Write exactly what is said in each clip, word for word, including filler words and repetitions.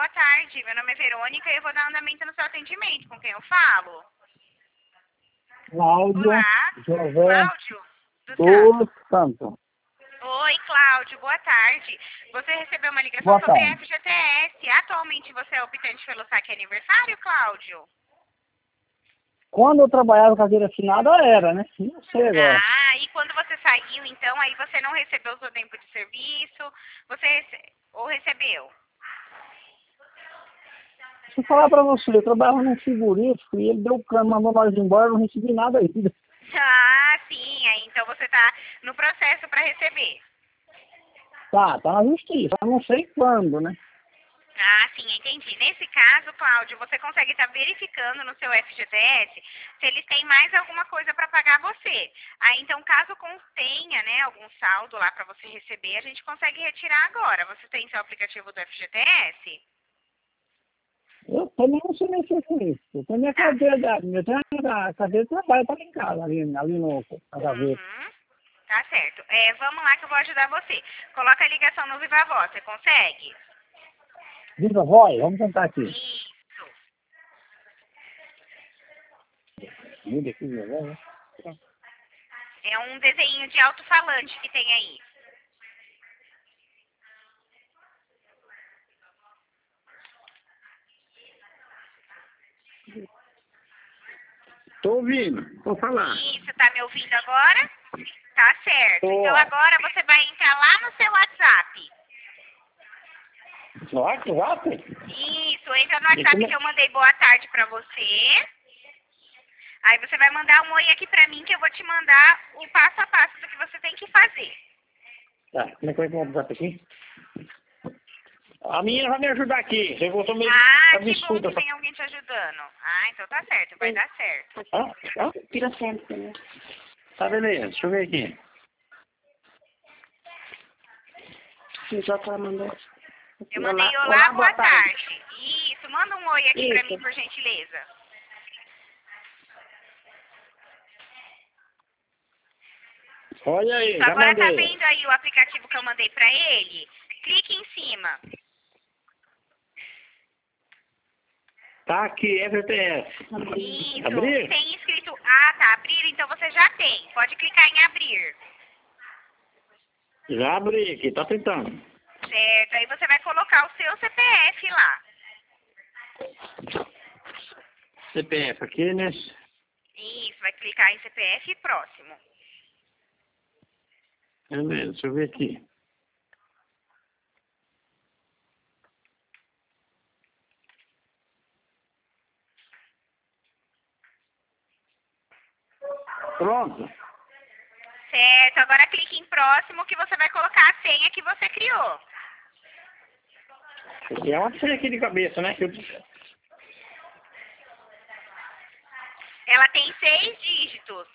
boa tarde. Meu nome é Verônica e eu vou dar andamento no seu atendimento. Com quem eu falo? Cláudio Olá, José Cláudio do Santos. dos Santos. Oi, Cláudio, boa tarde. Você recebeu uma ligação Boa sobre tarde. F G T S. Atualmente você é optante pelo saque aniversário, Cláudio? Quando eu trabalhava com carteira assinada, era, né? Não sei agora. Ah, e quando você saiu, então, aí você não recebeu o seu tempo de serviço, você rece... ou recebeu? Deixa eu falar pra você, eu trabalhava num frigorífico e ele deu o cano, mandou nós embora, eu não recebi nada ainda. Ah, sim, aí então você está no processo para receber. Tá, tá na justiça, eu não sei quando, né? Ah, sim, entendi. Nesse caso, Cláudio, você consegue estar verificando no seu F G T S se eles têm mais alguma coisa para pagar você. Aí, então, caso contenha, né, algum saldo lá para você receber, a gente consegue retirar agora. Você tem seu aplicativo do F G T S? Eu também não sei mexer com isso. Eu tenho minha Tá. cadeira, da, eu tenho a cadeira de trabalho, tá ali em casa, ali, ali no, na gaveta. Uhum. Tá certo. É, vamos lá que eu vou ajudar você. Coloca a ligação no Viva Voz, você consegue? Viva voz, vamos tentar aqui. Isso. Muda aqui, minha voz, né? É um desenho de alto-falante que tem aí. Tô ouvindo, vou falar. Isso, tá me ouvindo agora? Tá certo. Tô. Então agora você vai entrar lá no seu WhatsApp. No WhatsApp? Isso, entra no WhatsApp que eu mandei boa tarde pra você. Aí você vai mandar um oi aqui pra mim que eu vou te mandar o passo a passo do que você tem que fazer. Tá, como é que vai o WhatsApp aqui? A menina vai me ajudar aqui. Eu vou meio Ah, que bom absurda. que tem alguém te ajudando. Ah, então tá certo, vai dar certo. Ah, ah, tira sempre, né? Tá, beleza. Deixa eu ver aqui. O Jota mandou. Eu mandei olá, olá boa tarde. Isso, manda um oi aqui pra mim, por gentileza. Olha aí, já Agora tá mandei. vendo aí o aplicativo que eu mandei pra ele? Clique em cima. Tá aqui, F T S. Isso, Abrir? tem escrito, ah tá, abrir, então você já tem. Pode clicar em abrir. Já abri aqui, tá tentando. Certo, aí você vai colocar o seu C P F lá. C P F aqui, né? Isso, vai clicar em C P F e próximo. Beleza, deixa eu ver aqui. Pronto. Certo, agora clique em próximo que você vai colocar a senha que você criou. Aqui é uma senha aqui de cabeça, né? Que eu... Ela tem seis dígitos.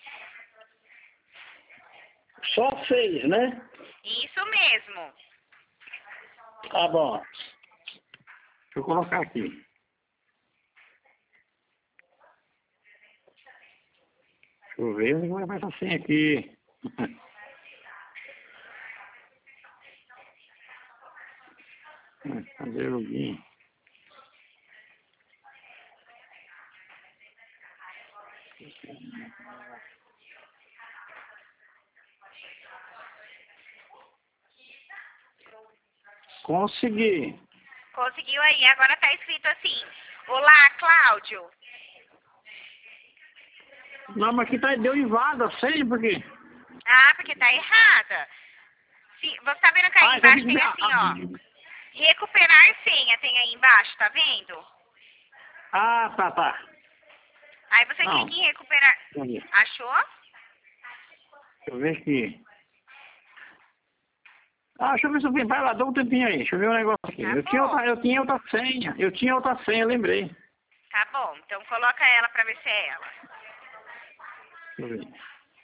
Só seis, né? Isso mesmo. Tá bom. Deixa eu colocar aqui. Deixa eu ver onde vai essa senha aqui. Cadê o login? Consegui. Conseguiu aí, agora tá escrito assim. Olá, Cláudio. Não, mas aqui tá, deu invada, sei por quê. Ah, porque tá errada. Se, você tá vendo que aí Ah, então embaixo tem tem que... assim, ó. Recuperar senha tem aí embaixo, tá vendo? Ah, tá, tá. Aí você Não. clica em recuperar. Deixa Achou? eu ver aqui. Ah, deixa eu ver se eu... Vai lá, dá um tempinho aí. Deixa eu ver um negócio aqui. Tá eu, bom. tinha outra, eu tinha outra senha. Eu tinha outra senha, lembrei. Tá bom, então coloca ela pra ver se é ela. Deixa eu ver.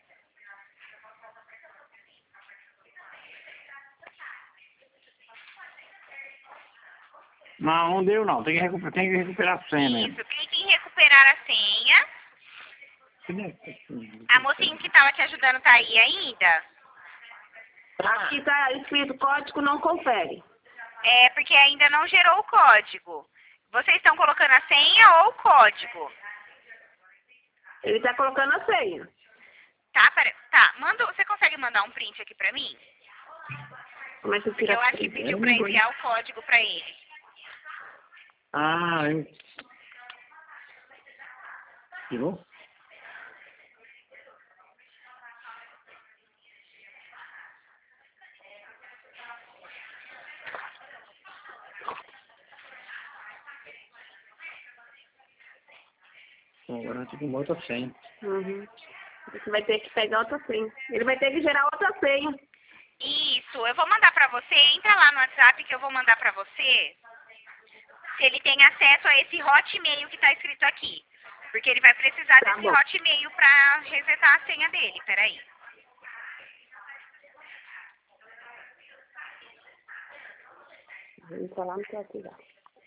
Não, não deu não. Tem que recuperar, tem que recuperar a senha mesmo. Isso, clique em recuperar a senha. A mocinha que tava te ajudando tá aí ainda? Aqui tá escrito código não confere. É porque ainda não gerou o código. Vocês estão colocando a senha ou o código? Ele tá colocando a senha. Tá, pera, tá. Manda, você consegue mandar um print aqui pra mim? Como é que Porque tira eu a acho que senha? pediu Eu pra não vou. enviar o código pra ele. Ah, eu... Tirou? Agora tem uma outra senha. Uhum. Você vai ter que pegar outra senha. Ele vai ter que gerar outra senha. Isso, eu vou mandar pra você. Entra lá no WhatsApp que eu vou mandar pra você. Se ele tem acesso a esse hotmail que tá escrito aqui. Porque ele vai precisar Tá desse bom. hotmail pra resetar a senha dele. Peraí. Vou entrar lá no teu WhatsApp.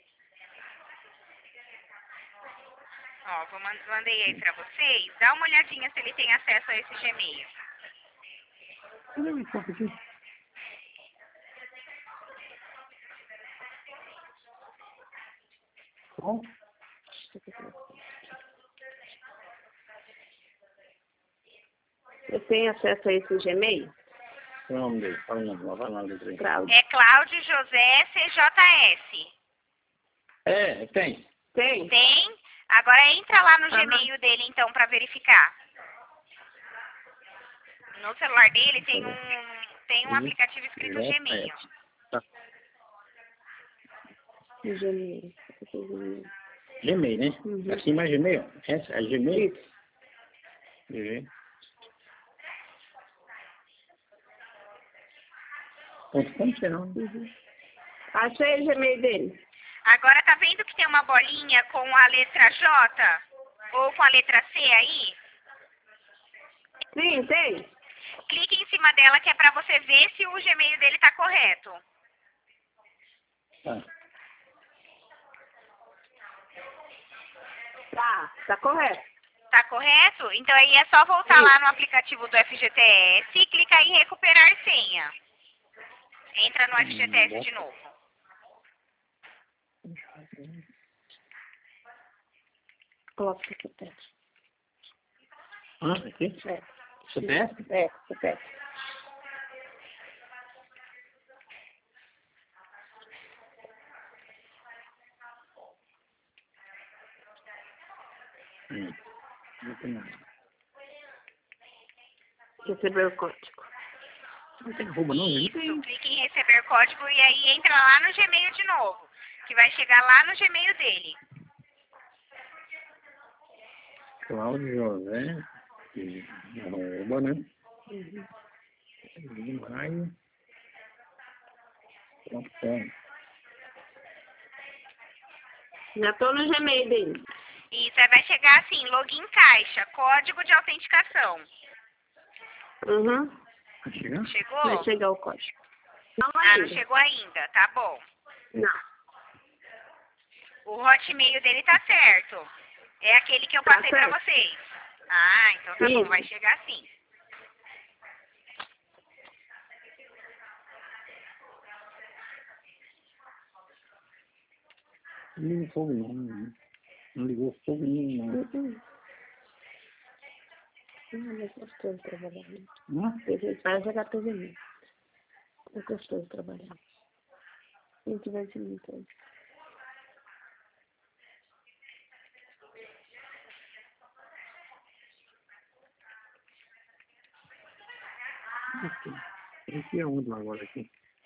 Ó, vou man- mandei aí pra vocês. Dá uma olhadinha se ele tem acesso a esse Gmail. Cadê o enfoque aqui? Bom, Você tem acesso a esse Gmail? qual é o nome dele? Fala o nome, fala o nome dele. Cláudio. É Cláudio José C J S. É, tem. Tem? Tem? Agora entra lá no Aham. Gmail dele então pra verificar. No celular dele tem um tem um Uhum. aplicativo escrito J S. Gmail. Tá. O Gmail. Esse é o Gmail. Gmail, né? Uhum. Aqui mais Gmail? Essa é Gmail? Isso. G. Ponto com, sei não. Uhum. Achei o Gmail dele. Agora tá vendo que tem uma bolinha com a letra J ou com a letra C aí? Sim, tem. Clique em cima dela que é pra você ver se o Gmail dele tá correto. Tá. Tá, tá correto. Tá correto? Então aí é só voltar Sim. lá no aplicativo do F G T S e clicar em recuperar senha. Entra no F G T S de novo. Coloca o C P F. Ah, aqui? É. C P F? É, C P F. Hum. Não tem nada. Recebeu o código. Não tem arroba não, gente? Isso, clique em receber código e aí entra lá no Gmail de novo. Que vai chegar lá no Gmail dele. Cláudio José. E arroba, né? Uhum. De maio. Ponto com. Já tô no Gmail dele. Isso, aí vai chegar assim, login caixa, código de autenticação. Uhum. Vai chegar? Chegou? Vai chegar o código. Não Ah, não ainda. chegou ainda, tá bom. Não. O hotmail dele tá certo. É aquele que eu Tá passei pra certo. vocês. Ah, então tá bom, Isso. vai chegar sim. Não ligou fogo não, né? Não ligou fogo nenhum, não. Uhum. Ah, mas gostoso trabalhar. Né? Não? Ele vai jogar T V mesmo. É gostoso trabalhar. A gente vai se limitando. Aqui. Aqui é onde agora aqui?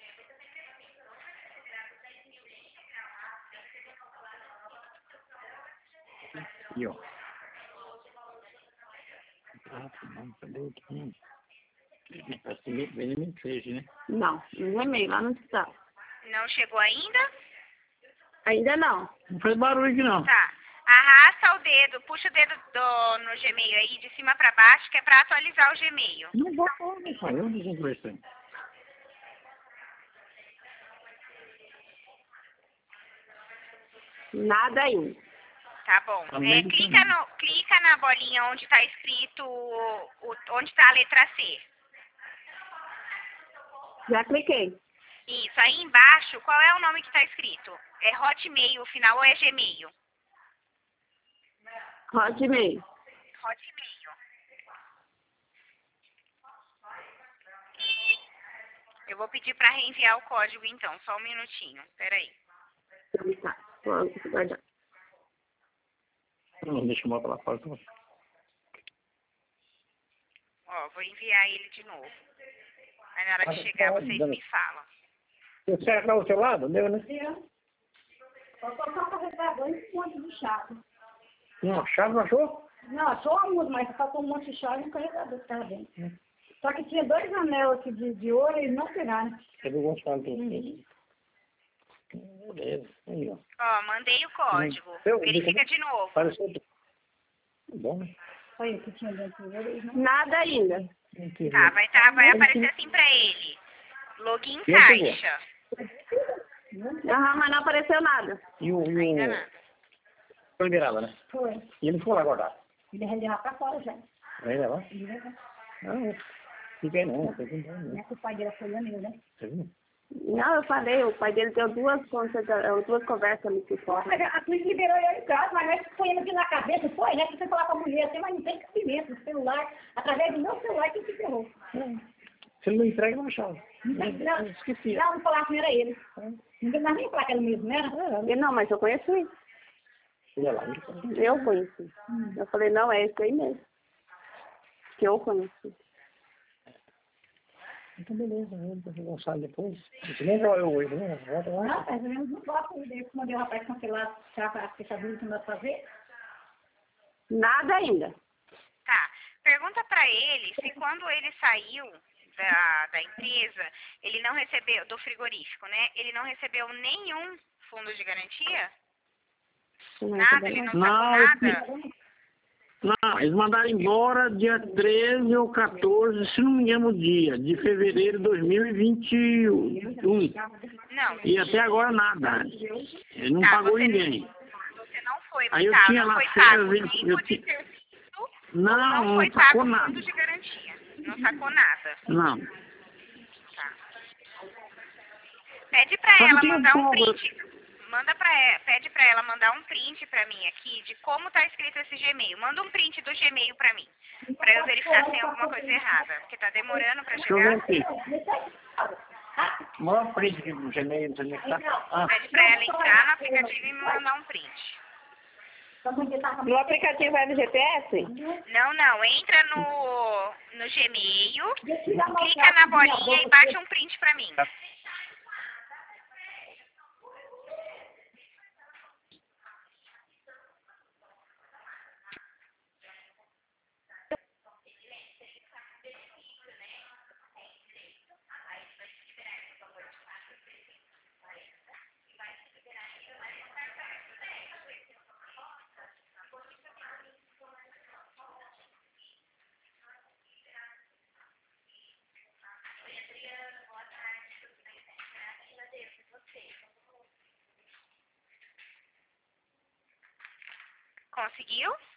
Aqui, ó. Ah, não, cadê o que? Parece que vem nem fez, né? Não, no Gmail, lá no hospital. Não chegou ainda? Ainda não. Não faz barulho aqui não. Tá. Arrasta o dedo, puxa o dedo do, no Gmail aí, de cima pra baixo, que é pra atualizar o Gmail. Não vai, não vai. Eu não vou conversando. Nada ainda. Tá bom. Tá no É, meio do clica, caminho. no, clica na bolinha onde tá escrito, o, onde tá a letra C. Já cliquei. Isso, aí embaixo, qual é o nome que está escrito? É Hotmail o final ou é Gmail? Hotmail. Hotmail. Eu vou pedir para reenviar o código então, só um minutinho, peraí. Tá, vou guardar. Não, deixa eu botar lá fora. Ó, vou enviar ele de novo. Aí na hora que chegar vocês me falam. Você está ao seu lado? Deu, né? Só colocar o carregador e um monte de chave. Não, a chave não achou? Não, só uma, mas faltou um monte de chave e um carregador que estava dentro. Só que tinha dois anel aqui de, de ouro e eles não pegaram. Cadê o Gonçalo? Beleza. Aí, ó. Ó, mandei o código. Eu- Verifica de novo. Pareceu. Bom, né? Olha o que tinha dentro do ouro. Eles não... Nada ainda. Tá, vai, tá, vai aparecer assim pra ele. Login E aí, caixa. Aham, mas não apareceu nada. E o. E Ainda o... nada. Foi liberado, né? Foi. E ele foi lá guardar. Ele vai levar pra fora já. Vai levar? Ele vai levar. Não, fica aí não. Fica aí não. Não é que o pai dele foi meu, né? Você viu? Não, eu falei, o pai dele deu duas, conversa- duas conversas ali por fora. Mas a polícia liberou ele em casa, mas nós foi ele aqui na cabeça, foi, né? Que você falar com a mulher assim, mas não tem cabimento, o celular, através do meu celular que se ferrou. Se ele não entrega, não achava. Não, não, Esqueci. não, não falar que era ele. Ninguém mais nem falar que era mesmo, né? Eu, não, mas eu conheço ele. Olha lá. Ele... Eu conheci. Eu falei, não, é esse aí mesmo. Que eu conheci. Então, beleza. O Gonçalo depois. Você nem joga eu hoje, né? Volta lá. Não, mas eu não gosto de mandei o rapaz cancelar a fechadura que não dá pra fazer. Nada ainda. Tá. Pergunta pra ele se quando ele saiu da, da empresa, ele não recebeu, do frigorífico, né? Ele não recebeu nenhum fundo de garantia? Nada, ele não sacou Não, nada? Não, eles mandaram embora dia treze ou quatorze, se não me engano, o dia, de fevereiro de dois mil e vinte e um. Não. E até agora nada. Ele não Tá, pagou você, ninguém. Você não foi Aí eu multado, tinha não lá foi férias, pago eu- nem eu por ti- ter sido, Não, não não foi sacou pago nada. fundo de garantia. Não sacou nada. Não. Tá. Pede pra Só que ela tem um mandar um povo- print. Manda pra ela, pede pra ela mandar um print pra mim aqui de como tá escrito esse Gmail. Manda um print do Gmail pra mim. Pra eu verificar se tem alguma coisa errada. Porque tá demorando pra Deixa eu ver chegar. aqui. Manda um print aqui no Gmail, não sei onde é que tá. Ah, Pede pra ela entrar no aplicativo e me mandar um print. No aplicativo L G P S? Não, não. Entra no, no Gmail, clica na bolinha e bate um print pra mim. Conseguiu?